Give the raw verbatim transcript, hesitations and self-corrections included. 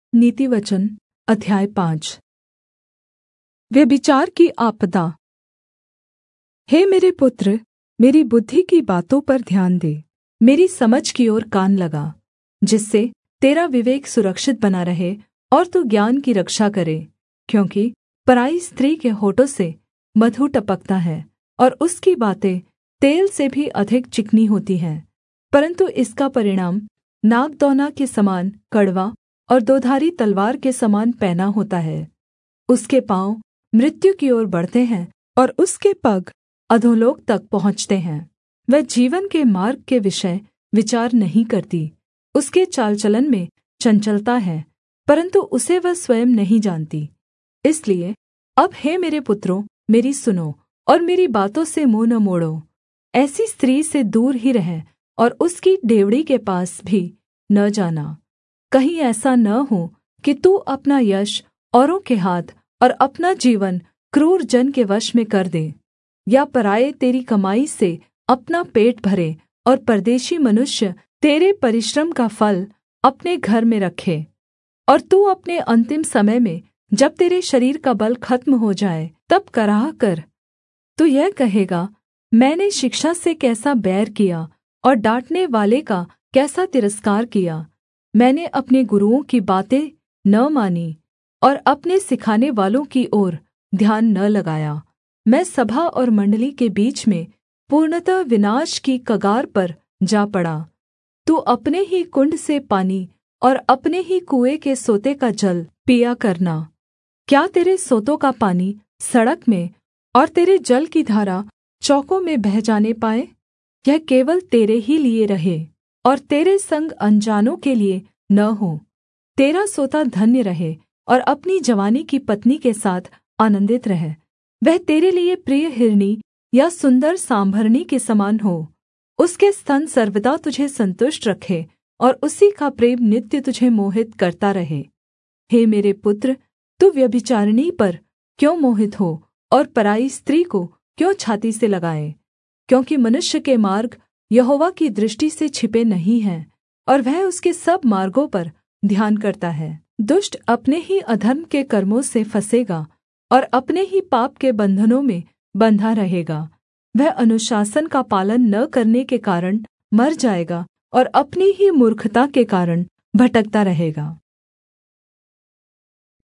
नीतिवचन अध्याय पाँच। व्यभिचार की आपदा। हे मेरे पुत्र, मेरी बुद्धि की बातों पर ध्यान दे, मेरी समझ की ओर कान लगा, जिससे तेरा विवेक सुरक्षित बना रहे और तू ज्ञान की रक्षा करे। क्योंकि पराई स्त्री के होठों से मधु टपकता है और उसकी बातें तेल से भी अधिक चिकनी होती हैं, परन्तु इसका परिणाम नागदौना के समान कड़वा और दोधारी तलवार के समान पैना होता है। उसके पाँव मृत्यु की ओर बढ़ते हैं और उसके पग अधोलोक तक पहुँचते हैं। वह जीवन के मार्ग के विषय विचार नहीं करती, उसके चाल चलन में चंचलता है, परन्तु उसे वह स्वयं नहीं जानती। इसलिए अब हे मेरे पुत्रों, मेरी सुनो और मेरी बातों से मुँह न मोड़ो। ऐसी स्त्री से दूर ही रह और उसकी डेवढ़ी के पास भी न जाना। कहीं ऐसा न हो कि तू अपना यश औरों के हाथ और अपना जीवन क्रूर जन के वश में कर दे, या पराए तेरी कमाई से अपना पेट भरे और परदेशी मनुष्य तेरे परिश्रम का फल अपने घर में रखे। और तू अपने अन्तिम समय में, जब तेरे शरीर का बल खत्म हो जाए, तब कराह कर। तू यह कहेगा, मैंने शिक्षा से कैसा बैर किया और डाँटने वाले का कैसा तिरस्कार किया। मैंने अपने गुरुओं की बातें न मानी और अपने सिखाने वालों की ओर ध्यान न लगाया। मैं सभा और मण्डली के बीच में पूर्णतः विनाश की कगार पर जा पड़ा। तू अपने ही कुण्ड से पानी और अपने ही कुएँ के सोते का जल पिया करना। क्या तेरे सोतों का पानी सड़क में और तेरे जल की धारा चौकों में बह जाने पाए? यह केवल तेरे ही लिए रहे और तेरे संग अनजानों के लिए न हो। तेरा सोता धन्य रहे और अपनी जवानी की पत्नी के साथ आनन्दित रह। वह तेरे लिए प्रिय हिरनी या सुन्दर सांभरनी के समान हो। उसके स्तन सर्वदा तुझे संतुष्ट रखे और उसी का प्रेम नित्य तुझे मोहित करता रहे। हे मेरे पुत्र, तू व्यभिचारिणी पर क्यों मोहित हो और पराई स्त्री को क्यों छाती से लगाए? क्योंकि मनुष्य के मार्ग यहोवा की दृष्टि से छिपे नहीं हैं, और वह उसके सब मार्गों पर ध्यान करता है। दुष्ट अपने ही अधर्म के कर्मों से फँसेगा और अपने ही पाप के बन्धनों में बन्धा रहेगा। वह अनुशासन का पालन न करने के कारण मर जाएगा और अपनी ही मूर्खता के कारण भटकता रहेगा।